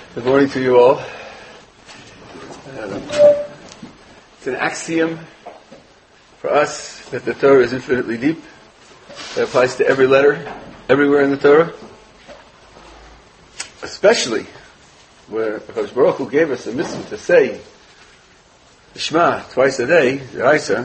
Good morning to you all. It's an axiom for us that the Torah is infinitely deep. That applies to every letter, everywhere in the Torah. Especially where HaKadosh Baruch Hu gave us a mitzvah to say Shema twice a day, the Isa,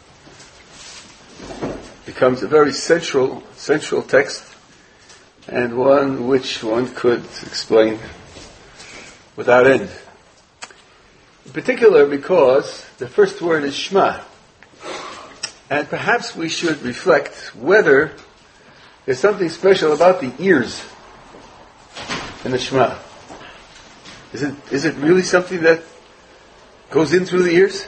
becomes a very central text, and one which one could explain without end. In particular because the first word is Shema. And perhaps we should reflect whether there's something special about the ears in the Shema. Is it really something that goes in through the ears?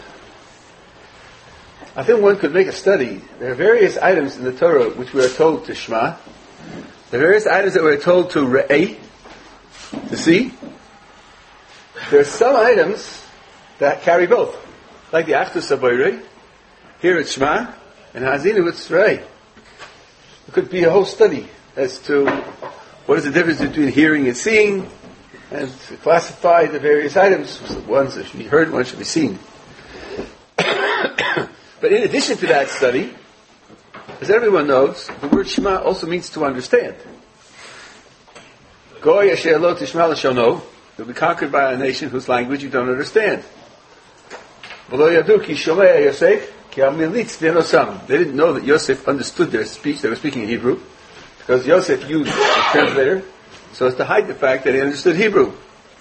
I think one could make a study. There are various items in the Torah which we are told to Shema. There are various items that we are told to Re'eh, to see. There are some items that carry both, like the Achdus HaBorei. Here it's Shema, and Hazinu it's Re'eh. It could be a whole study as to what is the difference between hearing and seeing, and to classify the various items. One should be heard, one should be seen. But in addition to that study, as everyone knows, the word Shema also means to understand. Goy asher lo tishma l'shono, you'll be conquered by a nation whose language you don't understand. V'lo yadu ki shomei Yosef ki hamilitz v'enosam. They didn't know that Yosef understood their speech. They were speaking in Hebrew, because Yosef used a translator so as to hide the fact that he understood Hebrew.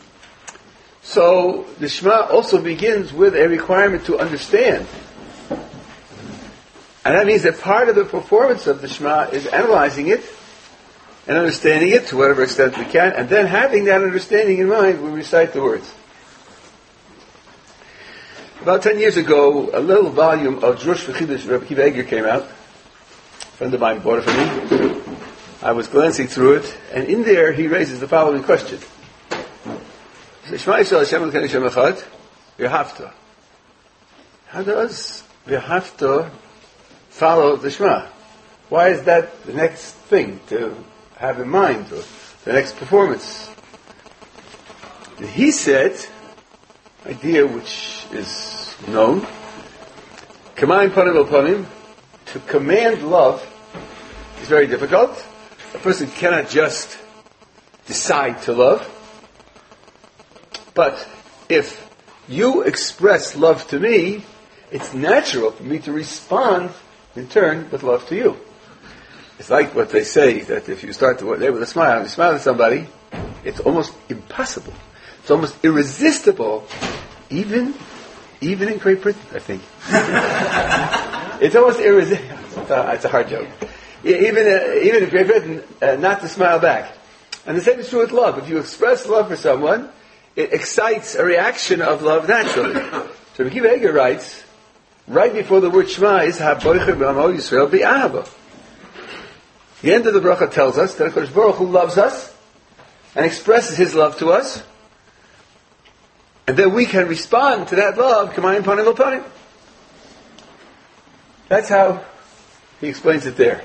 So the Shema also begins with a requirement to understand. And that means that part of the performance of the Shema is analyzing it and understanding it to whatever extent we can, and then having that understanding in mind when we recite the words. About 10 years ago, a little volume of Drush V'Chidush Rabbi Akiva Eger came out. A friend of mine bought it for me. I was glancing through it, and in there he raises the following question. He says, Shema Yisrael Hashem Elokeinu Hashem Echad, V'Ahavta. How does V'Ahavta follow the Shema? Why is that the next thing to have in mind, or the next performance? And he said, idea which is known, Kamayim Panim El Panim, to command love is very difficult. A person cannot just decide to love. But if you express love to me, it's natural for me to respond in turn with love to you. It's like what they say, that if you start the day with a smile, and you smile at somebody, it's almost impossible. It's almost irresistible, even in Great Britain, I think. It's almost irresistible. It's a hard joke. Even in Great Britain, not to smile back. And the same is true with love. If you express love for someone, it excites a reaction of love naturally. So Rabbi Akiva Eger writes, right before the word Shema is Haboicher B'Amo Yisrael B'Ahava. The end of the bracha tells us that HaKadosh Baruch Hu loves us and expresses His love to us, and then we can respond to that love, Kamayim Panim El Panim. That's how he explains it there.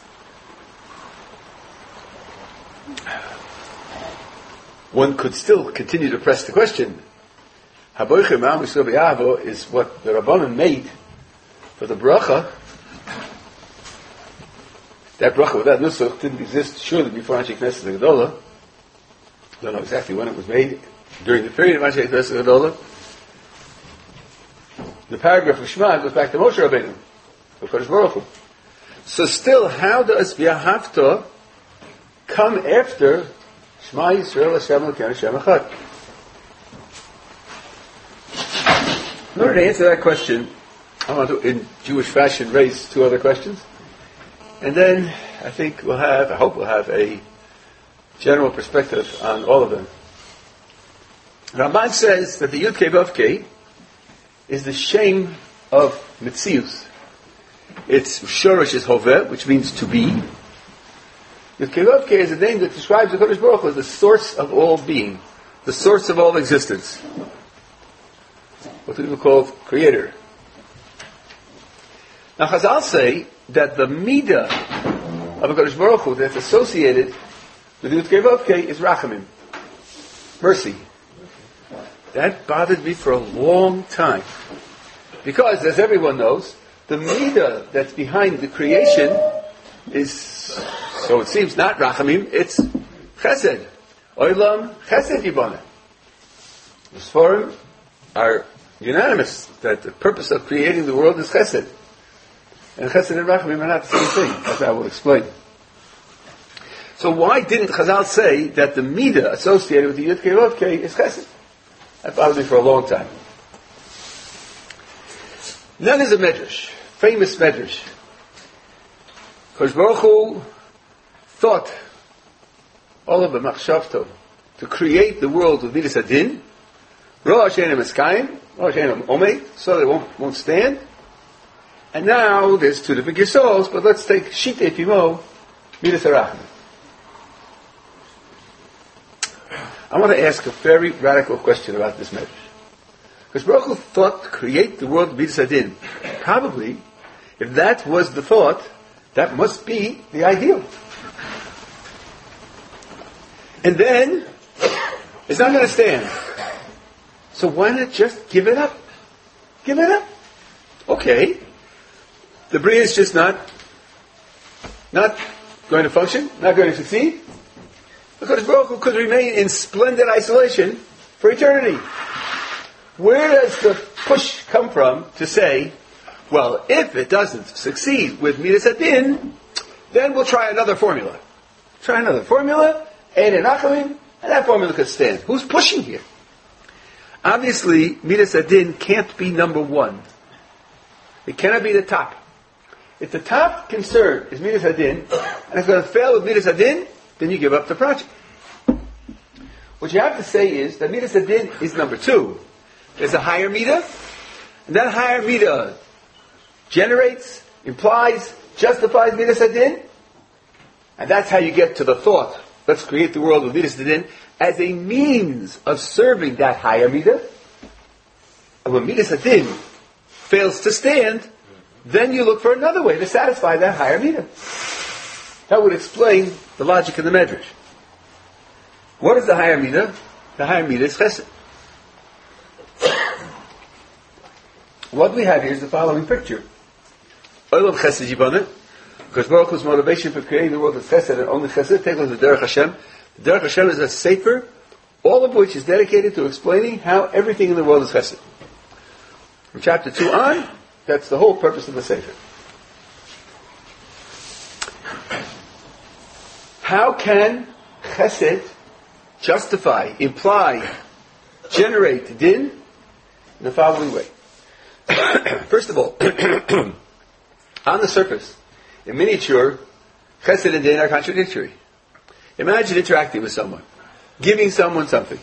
One could still continue to press the question. Haboicher B'Amo Yisrael B'Ahava is what the Rabbanan made for the bracha. That bracha without nusach didn't exist surely before Anshe Knesset Gedolah. Don't know exactly when it was made. During the period of Anshe Knesset Gedolah. The paragraph of Shema goes back to Moshe Rabbeinu, of Kodesh Baruch Hu. So still, how does V'Ahavta come after Shema Yisrael Hashem Elokeinu Hashem Echad? In order to answer that question, I want to, in Jewish fashion, raise two other questions. And then I hope we'll have a general perspective on all of them. Ramban says that the Yud Kei Vav Kei is the shame of Metzius. Its Shorosh is Hoveh, which means to be. Yud Kei Vav Kei is a name that describes the HaKadosh Baruch Hu as the source of all being, the source of all existence. What do people call Creator? Now Chazal say that the midah of HaKadosh Baruch Hu that's associated with Yud Kei Vav Kei is Rachamim. mercy. That bothered me for a long time. Because, as everyone knows, the midah that's behind the creation is, so it seems, not rachamim, it's chesed. Olam chesed yibana. The Sforim are unanimous that the purpose of creating the world is chesed. And chesed and rachamim are not the same thing, as I will explain. So why didn't Chazal say that the midah associated with the Yud Kei Vav Kei is chesed? That bothered me for a long time. Now there's a medrash, famous medrash. Kosh Baruch Hu thought, all of the machshavto, to create the world with midas hadin, Rosh Hashanah Meskayim, Rosh Hashanah Omei, so they won't stand. And now there's two different Yisraels, but let's take Shitei Pimo, midas harachim. I want to ask a very radical question about this medrash. Because Baruch Hu thought to create the world with midas hadin. Probably, if that was the thought, that must be the ideal. And then, it's not going to stand. So why not just give it up? Give it up. Okay. The Bria is just not going to function, not going to succeed. Because Baruch Hu could remain in splendid isolation for eternity. Where does the push come from to say, well, if it doesn't succeed with midas hadin, then we'll try another formula. Try another formula, add an achamim, and that formula could stand. Who's pushing here? Obviously, midas hadin can't be number one. It cannot be the top. If the top concern is midas hadin, and it's going to fail with midas hadin, then you give up the project. What you have to say is that midas hadin is number two. There's a higher midah, and that higher midah generates, implies, justifies midas hadin, and that's how you get to the thought, let's create the world with midas hadin, as a means of serving that higher midah. And when midas hadin fails to stand, then you look for another way to satisfy that higher midah. That would explain the logic of the medrash. What is the higher midah? The higher midah is chesed. What we have here is the following picture. Olam chesed yibana, because Baruch Hu's motivation for creating the world is chesed and only chesed. Take a look at the Derech Hashem. The Derech Hashem is a sefer, all of which is dedicated to explaining how everything in the world is chesed. From chapter 2 on, that's the whole purpose of the sefer. How can chesed justify, imply, generate din? In the following way. First of all, on the surface, in miniature, chesed and din are contradictory. Imagine interacting with someone, giving someone something.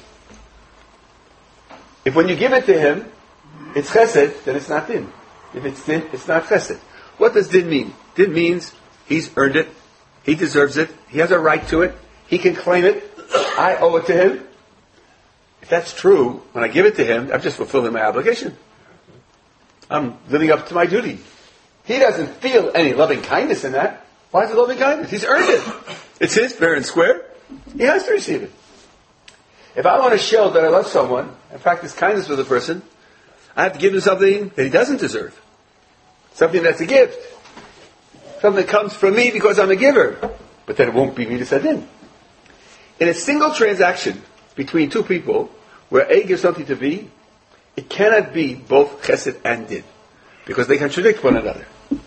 If when you give it to him, it's chesed, then it's not din. If it's din, it's not chesed. What does din mean? Din means he's earned it, he deserves it, he has a right to it, he can claim it, I owe it to him. If that's true, when I give it to him, I'm just fulfilling my obligation. I'm living up to my duty. He doesn't feel any loving kindness in that. Why is it loving kindness? He's earned it. It's his, fair and square. He has to receive it. If I want to show that I love someone and practice kindness with a person, I have to give him something that he doesn't deserve. Something that's a gift. Something that comes from me because I'm a giver. But then it won't be midas hadin. In a single transaction between two people, where A gives something to B, it cannot be both chesed and din, because they contradict one another.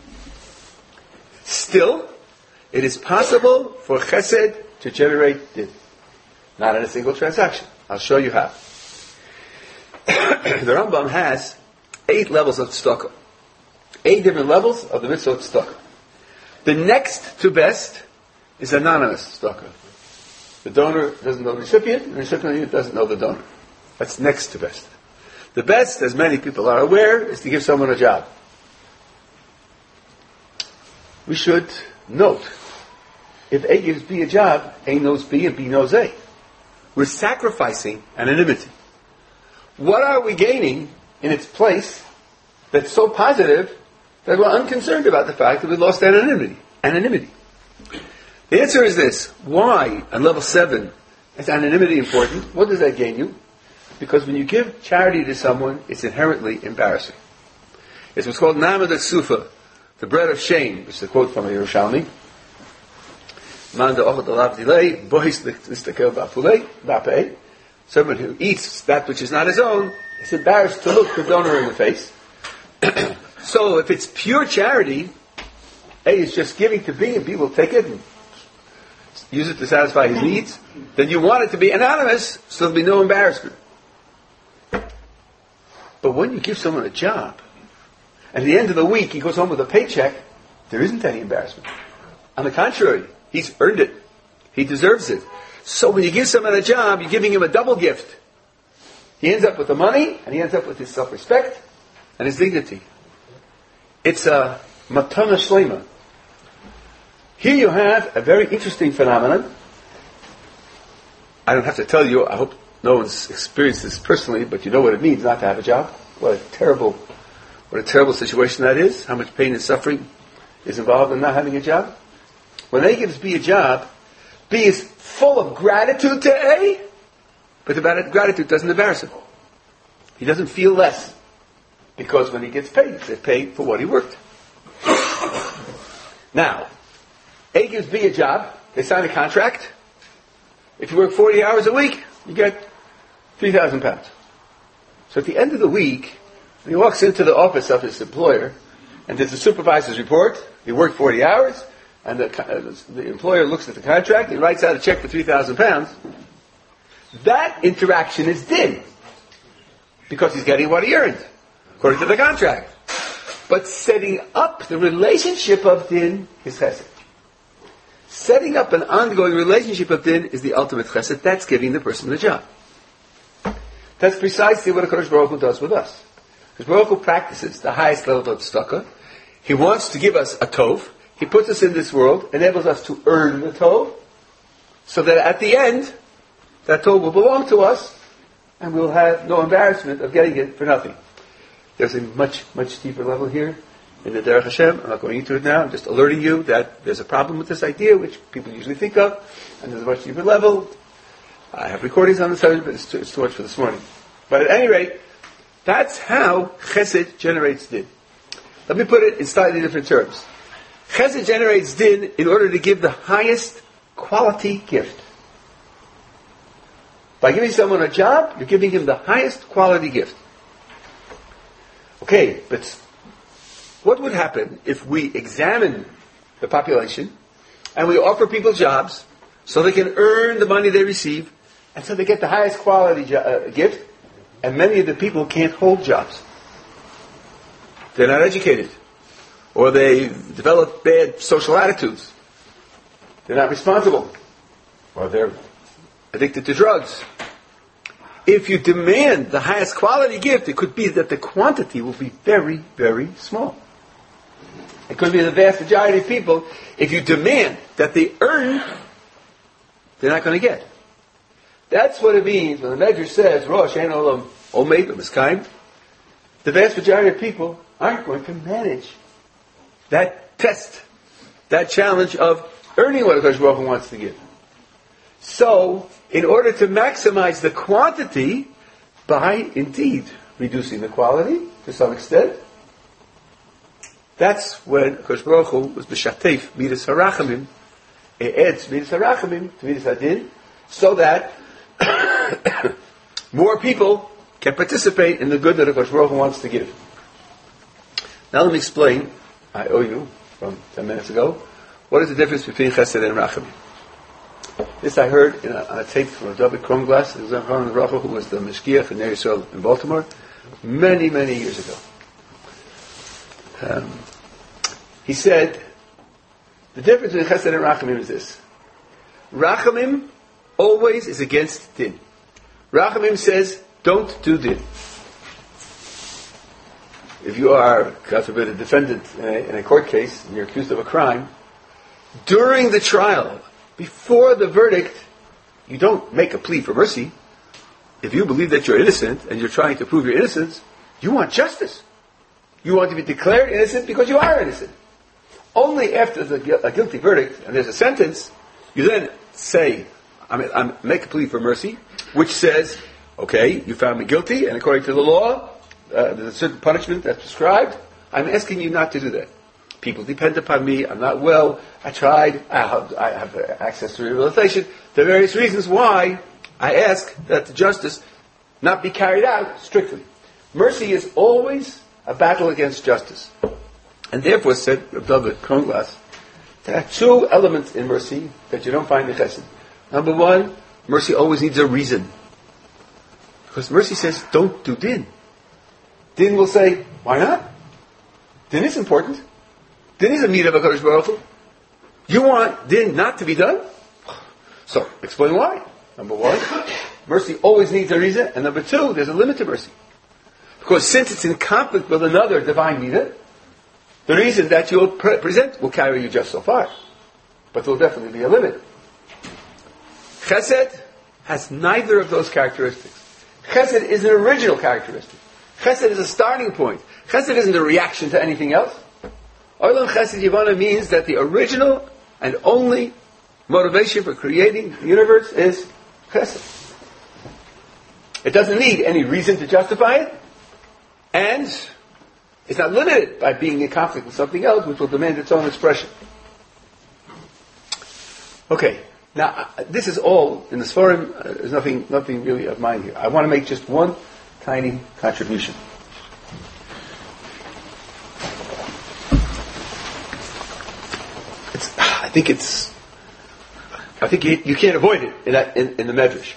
Still, it is possible for chesed to generate din. Not in a single transaction. I'll show you how. The Rambam has 8 levels of tzedakah. 8 different levels of the mitzvah of tzedakah. The next to best is anonymous tzedakah. The donor doesn't know the recipient, and the recipient doesn't know the donor. That's next to best. The best, as many people are aware, is to give someone a job. We should note, if A gives B a job, A knows B and B knows A. We're sacrificing anonymity. What are we gaining in its place that's so positive that we're unconcerned about the fact that we lost anonymity? The answer is this. Why, on level 7, Is anonymity important? What does that gain you? Because when you give charity to someone, it's inherently embarrassing. It's what's called Namad Sufa, the bread of shame, which is a quote from a Yerushalmi. Someone who eats that which is not his own is embarrassed to look the donor in the face. So if it's pure charity, A is just giving to B and B will take it and use it to satisfy his needs, then you want it to be anonymous so there'll be no embarrassment. But when you give someone a job, and at the end of the week he goes home with a paycheck, there isn't any embarrassment. On the contrary, he's earned it. He deserves it. So when you give someone a job, you're giving him a double gift. He ends up with the money, and he ends up with his self-respect and his dignity. It's a matana shlema. Here you have a very interesting phenomenon. I don't have to tell you, I hope no one's experienced this personally, but you know what it means not to have a job. What a terrible situation that is. How much pain and suffering is involved in not having a job. When A gives B a job, B is full of gratitude to A, but the gratitude doesn't embarrass him. He doesn't feel less. Because when he gets paid, he gets paid for what he worked. Now, A gives B a job, they sign a contract. If you work 40 hours a week, you get 3,000 pounds. So at the end of the week, when he walks into the office of his employer, and there's a supervisor's report, he worked 40 hours, and the employer looks at the contract, he writes out a check for 3,000 pounds, that interaction is din. Because he's getting what he earned, according to the contract. But setting up the relationship of din is chesed. Setting up an ongoing relationship of din is the ultimate chesed. That's giving the person the job. That's precisely what HaKadosh Baruch Hu does with us. HaKadosh Baruch Hu practices the highest level of tzedakah. He wants to give us a tov. He puts us in this world, enables us to earn the tov, so that at the end, that tov will belong to us, and we'll have no embarrassment of getting it for nothing. There's a much, much deeper level here in the Derech Hashem. I'm not going into it now. I'm just alerting you that there's a problem with this idea, which people usually think of, and there's a much deeper level. I have recordings on the subject, but it's too much for this morning. But at any rate, that's how Chesed generates din. Let me put it in slightly different terms. Chesed generates din in order to give the highest quality gift. By giving someone a job, you're giving him the highest quality gift. Okay, but what would happen if we examine the population and we offer people jobs so they can earn the money they receive and so they get the highest quality gift, and many of the people can't hold jobs. They're not educated, or they develop bad social attitudes. They're not responsible, or they're addicted to drugs. If you demand the highest quality gift, it could be that the quantity will be very, very small. It could be the vast majority of people, if you demand that they earn, they're not going to get. That's what it means when the Medrash says, Rosh Ein Olam Omed B'Miskayim. The vast majority of people aren't going to manage that test, that challenge of earning what HaKadosh Baruch Hu wants to give. So, in order to maximize the quantity, by indeed reducing the quality to some extent, that's when HaKadosh Baruch Hu was b'shatef midas harachamim, adds midas harachamim to midas hadin, so that more people can participate in the good that HaKadosh Baruch Hu wants to give. Now let me explain, I owe you, from 10 minutes ago, what is the difference between chesed and rachamim. This I heard on a tape from David Kronglass, who was the Meshgiach in Ner Yisrael in Baltimore, many, many years ago. He said, the difference between chesed and rachamim is this. Rachamim always is against din. Rachamim says, don't do din. If you are, God forbid, a defendant in a court case, and you're accused of a crime, during the trial, before the verdict, you don't make a plea for mercy. If you believe that you're innocent and you're trying to prove your innocence, you want justice. You want to be declared innocent because you are innocent. Only after a guilty verdict and there's a sentence, you then say, I make a plea for mercy, which says, okay, you found me guilty, and according to the law, there's a certain punishment that's prescribed. I'm asking you not to do that. People depend upon me. I'm not well. I tried. I have access to rehabilitation. There are various reasons why I ask that the justice not be carried out strictly. Mercy is always a battle against justice. And therefore, said Rav David Kronglas, there are two elements in mercy that you don't find in Chesed. Number one, mercy always needs a reason. Because mercy says, don't do din. Din will say, why not? Din is important. Din is a mitzvah of HaKadosh Baruch Hu. You want din not to be done? So, explain why. Number one, mercy always needs a reason. And number two, there's a limit to mercy. Because since it's in conflict with another divine mitzvah, the reason that you'll present will carry you just so far. But there will definitely be a limit. Chesed has neither of those characteristics. Chesed is an original characteristic. Chesed is a starting point. Chesed isn't a reaction to anything else. Olam Chesed Yivana means that the original and only motivation for creating the universe is Chesed. It doesn't need any reason to justify it, and it's not limited by being in conflict with something else which will demand its own expression. Okay, now this is all in the Sforim. There's nothing really of mine here. I want to make just one tiny contribution. I think you can't avoid it in the Medrash.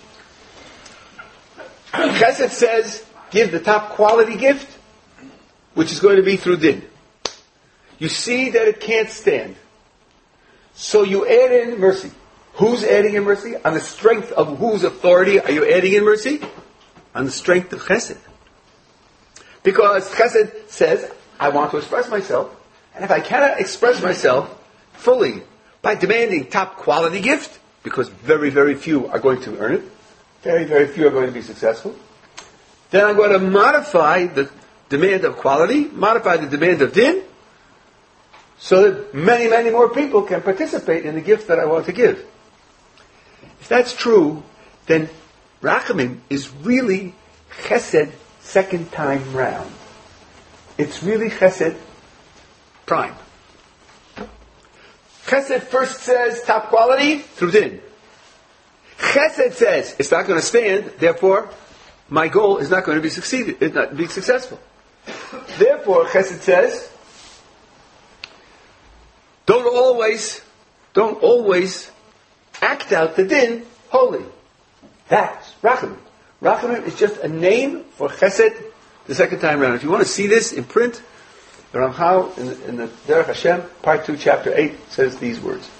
Chesed says, give the top quality gift, which is going to be through din. You see that it can't stand. So you add in mercy. Who's adding in mercy? On the strength of whose authority are you adding in mercy? On the strength of Chesed. Because Chesed says, I want to express myself, and if I cannot express myself fully by demanding top quality gift, because very, very few are going to earn it, very, very few are going to be successful, then I'm going to modify the demand of quality, modify the demand of din, so that many, many more people can participate in the gift that I want to give. If that's true, then Rachamim is really Chesed second time round. It's really Chesed prime. Chesed first says top quality through din. Chesed says it's not going to stand, therefore my goal is not going to be successful. Therefore, Chesed says, don't always act out the din wholly. That's Rachamim. Rachamim is just a name for Chesed the second time around. If you want to see this in print, the Ramchal in the Derech Hashem, part 2, chapter 8, says these words.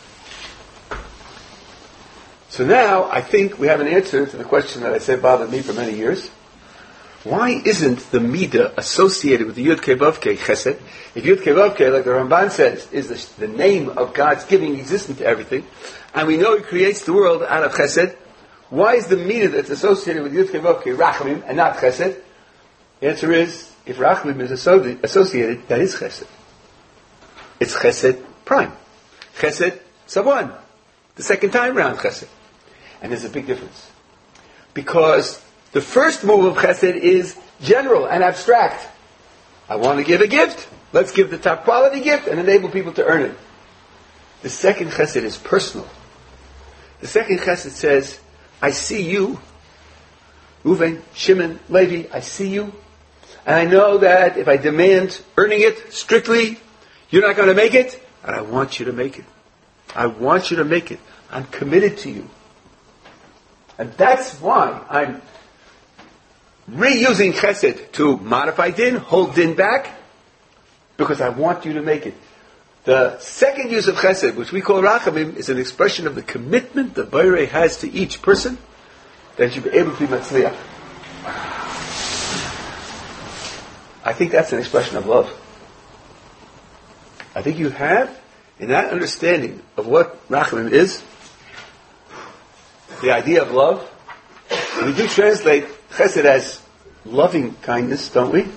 So now, I think we have an answer to the question that I said bothered me for many years. Why isn't the Midah associated with the Yud Kei Vav Kei Chesed? If Yud Kei Vav Kei, like the Ramban says, is the name of God's giving existence to everything, and we know He creates the world out of Chesed, why is the Midah that's associated with Yud Kei Vav Kei Rachamim and not Chesed? The answer is, if Rachamim is associated, that is Chesed. It's Chesed prime. Chesed sub 1. The second time round Chesed. And there's a big difference. Because the first move of Chesed is general and abstract. I want to give a gift. Let's give the top quality gift and enable people to earn it. The second Chesed is personal. The second Chesed says, I see you, Reuven, Shimon, Levi, I see you. And I know that if I demand earning it strictly, you're not going to make it. And I want you to make it. I want you to make it. I'm committed to you. And that's why I'm reusing Chesed to modify din, hold din back, because I want you to make it. The second use of Chesed, which we call Rachamim, is an expression of the commitment the Borei has to each person that you be able to be Matzliach. I think that's an expression of love. I think you have, in that understanding of what Rachamim is, the idea of love. We do translate Chesed as loving kindness, don't we?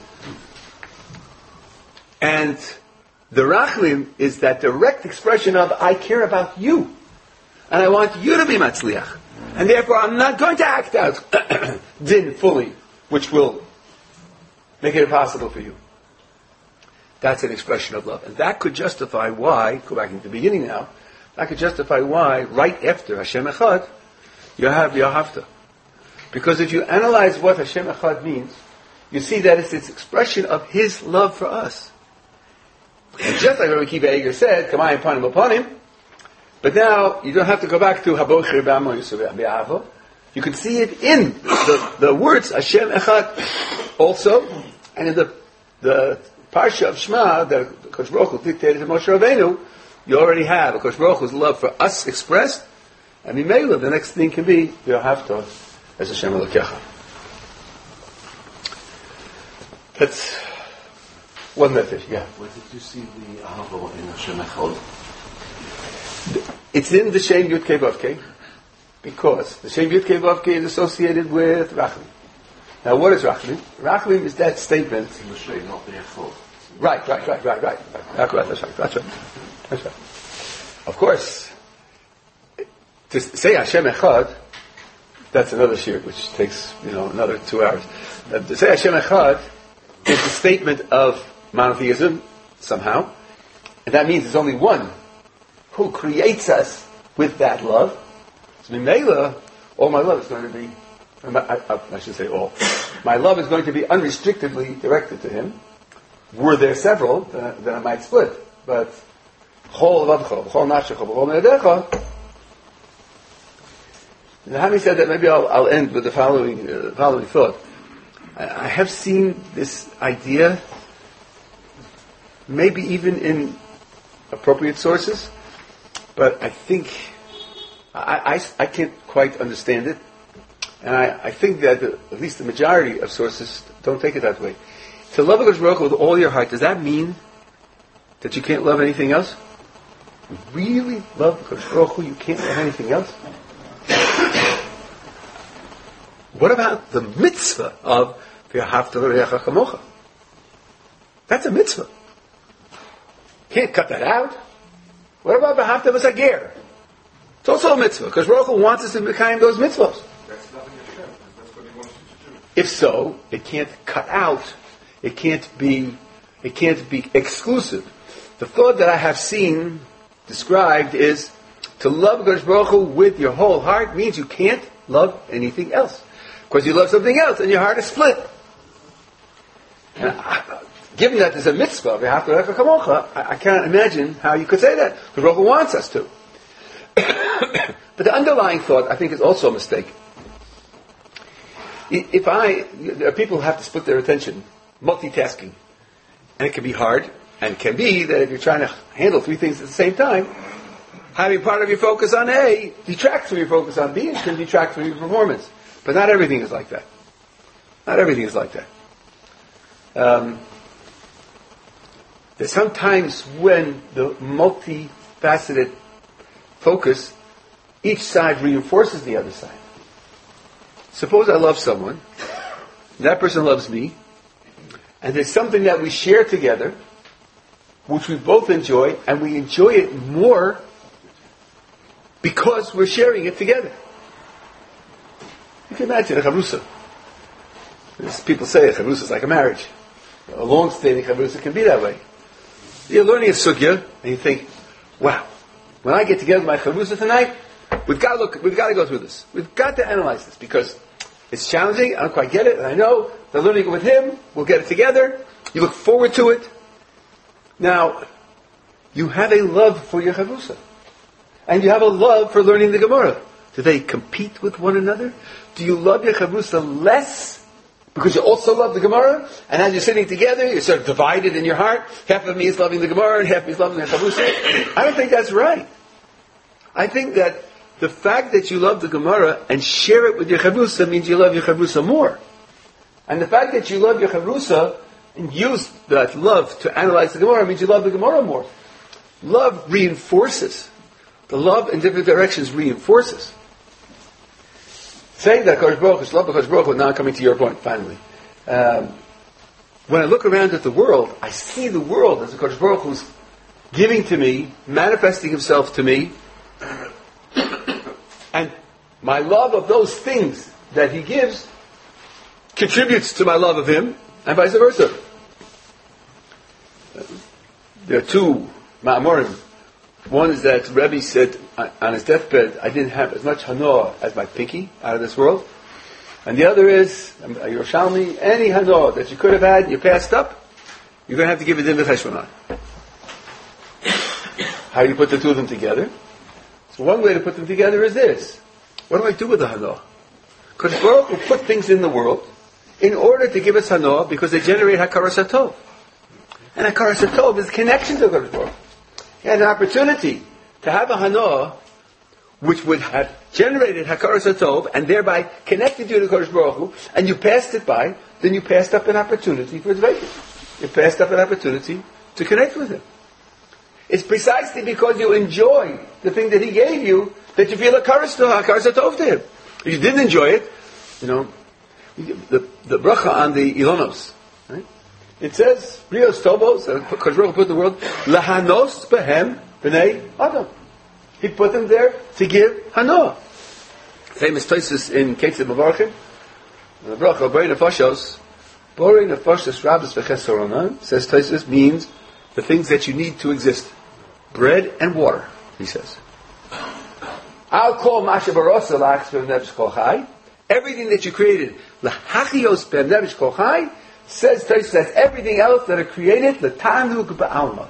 And the Rachamim is that direct expression of, I care about you. and I want you to be matzliach. And therefore I'm not going to act out din fully, which will make it impossible for you. That's an expression of love. And that could justify why, go back into the beginning now, that could justify why, right after Hashem Echad, you have Yahavta. Because if you analyze what Hashem Echad means, you see that it's its expression of His love for us. And just like Rabbi Akiva Eiger said, Kamayim Panim upon him, but now you don't have to go back to Habocher B'Amo Yisrael B'Avo. You can see it in the words Hashem Echad also, and in the Parsha of Shema that Kosh Baruch Hu dictated to Moshe Rabbeinu. You already have Kosh Baruch Hu's love for us expressed, and Mimela, the next thing can be Yahavta as Hashem Elokecha. That's one method, yeah. Where did you see the Ahava in Hashem Echad? It's in the Shem Yud Kei Vav Kei, because the Shem Yud Kei Vav Kei is associated with Rachlim. Now, what is Rachlim? Rachlim is that statement. In the Shem, not the Echad. Right. That's right. Of course, to say Hashem Echad, that's another shir, which takes another 2 hours. To say Hashem Echad is the statement of monotheism somehow, and that means there's only one who creates us with that love. So Mimela, all my love is going to be, I should say all, my love is going to be unrestrictedly directed to Him. Were there several, then I might split. But Chol Vavcha, Chol Nafshecha, Chol Me'adecha. Having said that, maybe I'll end with the following thought. I have seen this idea, maybe even in appropriate sources, but I think I can't quite understand it, and I think that at least the majority of sources don't take it that way. To love HaKadosh Baruch Hu with all your heart, does that mean that you can't love anything else? You really love HaKadosh Baruch Hu, you can't love anything else? What about the mitzvah of V'ahavta l'reacha kamocha? That's a mitzvah. Can't cut that out. What about V'ahavta v'sager? It's also a mitzvah, because Baruch Hu wants us to become those mitzvahs. That's loving Hashem. That's what He wants you to do. If so, it can't cut out. It can't be exclusive. The thought that I have seen described is to love Kadosh Baruch Hu with your whole heart means you can't love anything else. Because you love something else and your heart is split. Given that there's a mitzvah, I can't imagine how you could say that. Because Baruch Hu wants us to. But the underlying thought, I think, is also a mistake. People have to split their attention, multitasking. And it can be hard, and it can be that if you're trying to handle 3 things at the same time, having part of your focus on A detracts from your focus on B and can detract from your performance. But not everything is like that. There's sometimes when the multifaceted focus, each side reinforces the other side. Suppose I love someone, that person loves me, and there's something that we share together, which we both enjoy, and we enjoy it more because we're sharing it together. You can imagine a chavrusa. People say a chavrusa is like a marriage. A long-standing chavrusa can be that way. You're learning a sugya, and you think, wow, when I get together with my chavrusa tonight, we've got to go through this. We've got to analyze this, because it's challenging, I don't quite get it, and I know that learning it with him, we'll get it together. You look forward to it. Now, you have a love for your chavrusa. And you have a love for learning the Gemara. Do they compete with one another? Do you love your chavrusa less because you also love the Gemara? And as you're sitting together, you're sort of divided in your heart. Half of me is loving the Gemara and half of me is loving the chavrusa. I don't think that's right. I think that the fact that you love the Gemara and share it with your chavrusa means you love your chavrusa more. And the fact that you love your chavrusa and use that love to analyze the Gemara means you love the Gemara more. Love reinforces. The love in different directions reinforces. Saying that Kosh Baruch Hu, love Kosh Baruch Hu, now coming to your point, finally. When I look around at the world, I see the world as a Kosh Baruch Hu's giving to me, manifesting Himself to me, And my love of those things that he gives contributes to my love of him, and vice versa. There are two ma'amorim. One is that Rebbe said on his deathbed, I didn't have as much hanoah as my pinky out of this world. And the other is, Yerushalmi, any hanoah that you could have had, you passed up, you're going to have to give it in the cheshbon on. How do you put the two of them together? So one way to put them together is this. What do I do with the hanoah? Because Baruch will put things in the world in order to give us hanoah because they generate hakaras hatov. And hakaras hatov is a connection to Baruch. He had an opportunity to have a hanoah which would have generated hakaras hatov and thereby connected you to Kodesh Baruch Hu, and you passed it by, then you passed up an opportunity for dveikus. You passed up an opportunity to connect with him. It's precisely because you enjoy the thing that he gave you that you feel hakaras hatov to him. If you didn't enjoy it, the bracha on the Ilonos, right? It says, Rios Tobos, Kodesh Baruch Hu put the word, Lahanos behem b'nei Adam. He put them there to give hanoah. Famous Tosfos in Ketzim Mavarchim, the bracha, Borei Nefashos, Borei Nefashos Rabbis v'Chesaronan, says Tosfos, means the things that you need to exist. Bread and water, he says. I'll call Masha Barosa Lachs B'Nefesh Kol Chai. Everything that you created, L'Hachios B'Nefesh Kol Chai, says Tosfos that everything else that are created, L'Tanug B'Alma.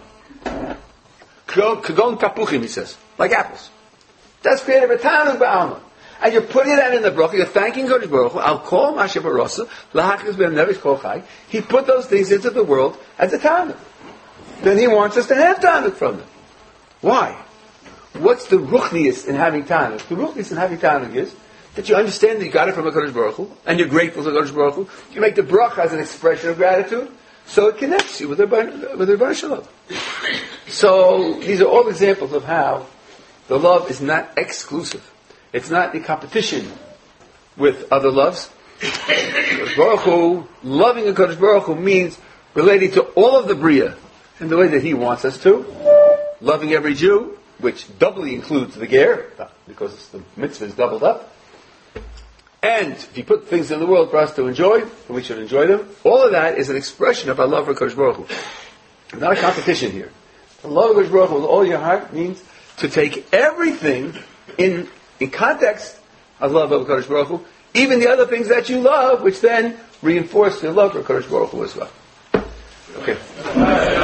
Kagon Kapuchim, he says, like apples. That's created L'Tanug B'Alma. And you're putting that in the bracha, you're thanking Kodesh Baruch Hu, I'll call Masha Barosa, L'Hachios B'Nefesh Kol Chai. He put those things into the world as a Tanug. Then he wants us to have Tanug from them. Why? What's the ruchnius in having Tanug? The ruchnius in having Tanug is that you understand that you got it from a Kodesh Baruch Hu, and you're grateful to Kodesh Baruch Hu. You make the bracha as an expression of gratitude, so it connects you with the Rebbeinu Shalom. So these are all examples of how the love is not exclusive. It's not in competition with other loves. Kodesh Baruch Hu, loving a Kodesh Baruch Hu means relating to all of the Bria in the way that he wants us to. Loving every Jew, which doubly includes the ger, because the mitzvah is doubled up. And if you put things in the world for us to enjoy, and we should enjoy them, all of that is an expression of our love for Kodesh Baruch Hu. Not a competition here. The love of Kodesh Baruch Hu with all your heart means to take everything in context of love of Kodesh Baruch Hu, even the other things that you love, which then reinforce your love for Kodesh Baruch Hu as well. Okay.